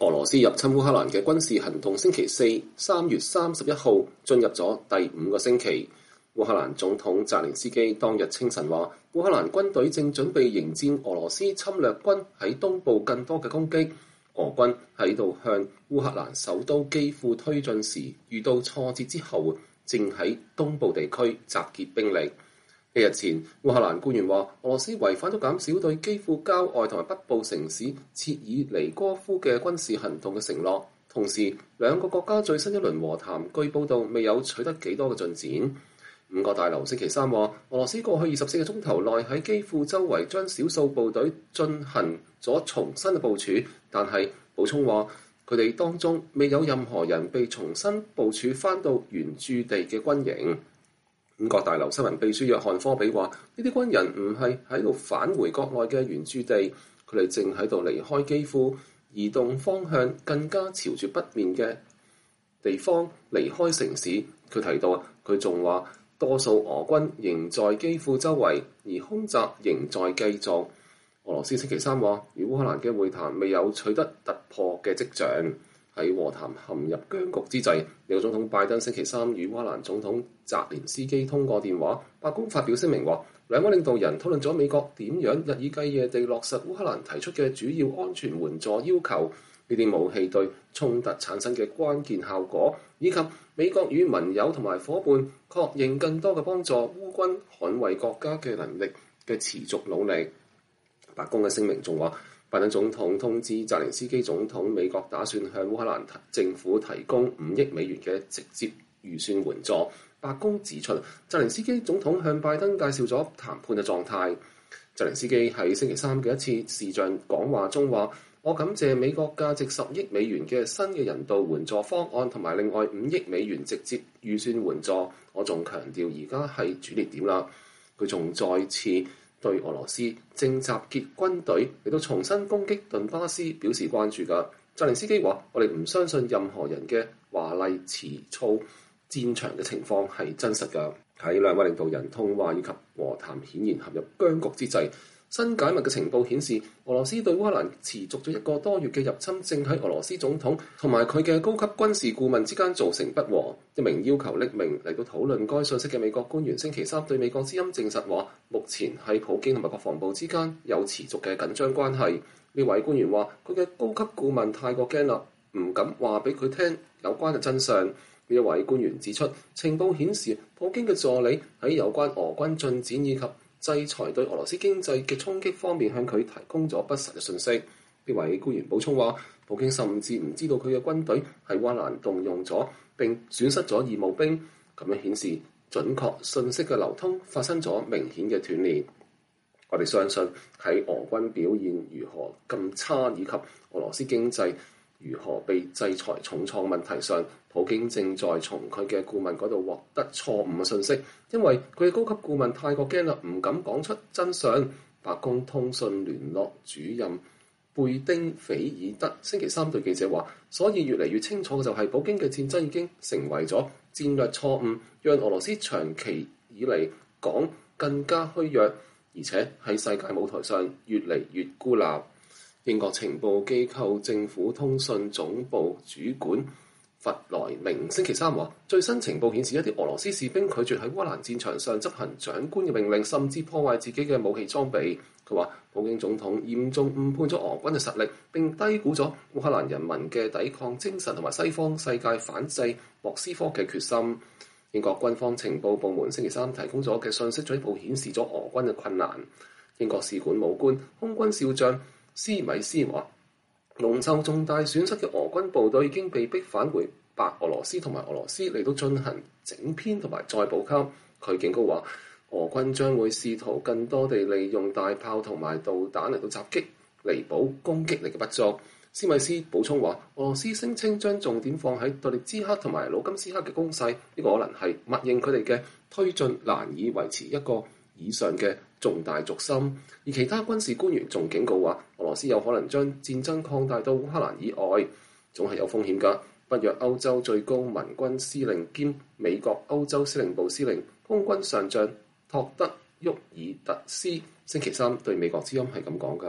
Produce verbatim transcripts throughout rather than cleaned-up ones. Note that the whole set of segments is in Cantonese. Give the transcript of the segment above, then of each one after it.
俄羅斯入侵烏克蘭嘅軍事行動星期四三月三十一號進入咗第五個星期。烏克蘭總統澤連斯基當日清晨話，烏克蘭軍隊正準備迎戰俄羅斯侵略軍喺東部更多嘅攻擊。俄軍喺度向烏克蘭首都基輔推進時遇到挫折之後，正喺東部地區集結兵力。一日前，烏克蘭官員話，俄羅斯違反咗減少對基輔郊外同埋北部城市切爾尼戈夫嘅軍事行動嘅承諾。同時，兩個國家最新一輪和談據報道未有取得幾多嘅進展。五角大樓星期三話，俄羅斯過去二十四個鐘頭內喺基輔周圍將少數部隊進行咗重新嘅部署，但係補充話佢哋當中未有任何人被重新部署返到原駐地嘅軍營。五角大樓新聞秘書約翰科比話：呢啲軍人唔係喺度返回國內嘅原駐地，佢哋正喺度離開基輔，移動方向更加朝住北面嘅地方離開城市。佢提到，佢仲話多數俄軍仍在基輔周圍，而空襲仍在繼續。俄羅斯星期三話，與烏克蘭嘅會談未有取得突破嘅跡象。喺和談陷入僵局之際，美國總統拜登星期三與烏克蘭總統澤連斯基通過電話。白宮發表聲明話，兩位領導人討論咗美國點樣日以繼夜地落實烏克蘭提出嘅主要安全援助要求，呢啲武器對衝突產生嘅關鍵效果，以及美國與盟友同埋伙伴確認更多嘅幫助烏軍捍衛國家嘅能力嘅持續努力。白宮嘅聲明仲話，拜登總統通知澤連斯基總統，美國打算向烏克蘭政府提供五億美元嘅直接預算援助。白宮指出，澤連斯基總統向拜登介紹咗談判嘅狀態。澤連斯基喺星期三嘅一次視像講話中話，我感謝美國價值十億美元嘅新嘅人道援助方案，同埋另外五億美元直接預算援助。我仲強調而家係轉捩點啦。佢仲再次對俄羅斯正集結軍隊嚟到重新攻擊頓巴斯表示關注㗎。澤連斯基話：我哋唔相信任何人嘅華麗詞藻，戰場嘅情況係真實㗎。喺兩位領導人通話以及和談顯然陷入僵局之際，新解密嘅情報顯示，俄羅斯對烏克蘭持續咗一個多月嘅入侵，正喺俄羅斯總統同埋佢嘅高級軍事顧問之間造成不和。一名要求匿名嚟到討論該信息嘅美國官員星期三對美國之音證實話，目前喺普京同埋國防部之間有持續嘅緊張關係。呢位官員話，佢嘅高級顧問太過驚啦，唔敢話俾佢聽有關嘅真相。呢一位官員指出，情報顯示普京嘅助理喺有關俄軍進展以及制裁對俄羅斯經濟嘅衝擊方面向佢提供咗不實嘅信息。呢位官員補充話，普京甚至唔知道佢嘅軍隊喺烏克蘭動用咗並損失咗義務兵，咁樣顯示準確信息嘅流通發生咗明顯嘅斷裂。我哋相信喺俄軍表現如何咁差，以及俄羅斯經濟如何被制裁重創問題上，普京正在從佢嘅顧問嗰度獲得錯誤嘅信息，因為佢嘅高級顧問太過驚啦，唔敢講出真相。白宮通訊聯絡主任貝丁菲爾德星期三對記者話，所以越嚟越清楚嘅就係普京嘅戰爭已經成為咗戰略錯誤，讓俄羅斯長期以嚟講更加虛弱，而且喺世界舞台上越嚟越孤立。英國情報機構政府通訊總部主管弗萊明星期三話，最新情報顯示一啲俄羅斯士兵拒絕喺烏克蘭戰場上執行長官嘅命令，甚至破壞自己嘅武器裝備。佢話，普京總統嚴重誤判咗俄軍嘅實力，並低估咗烏克蘭人民嘅抵抗精神同埋西方世界反制莫斯科嘅決心。英國軍方情報部門星期三提供咗嘅信息進一步顯示咗俄軍嘅困難。英國使館武官空軍少將斯米斯話，蒙受重大損失嘅俄軍部隊已經被逼返回白俄羅斯同埋俄羅斯嚟到進行整編同埋再補給。佢警告話，俄軍將會試圖更多地利用大炮同埋導彈嚟到襲擊，彌補攻擊力嘅不足。斯米斯補充話，俄羅斯聲稱將重點放喺頓涅茨克同埋盧甘斯克嘅攻勢，呢、這個可能係默認佢哋嘅推進難以維持一個以上嘅重大軸心。而其他軍事官員仲警告話，俄羅斯有可能將戰爭擴大到烏克蘭以外，總係有風險㗎。北約歐洲最高盟軍司令兼美國歐洲司令部司令空軍上將托德沃爾特斯星期三對美國之音係咁講㗎。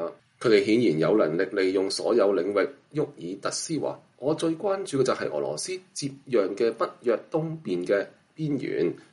佢哋顯然有能力利用所有領域。沃爾特斯話：我最關注嘅就係俄羅斯接壤嘅北約東邊嘅邊緣，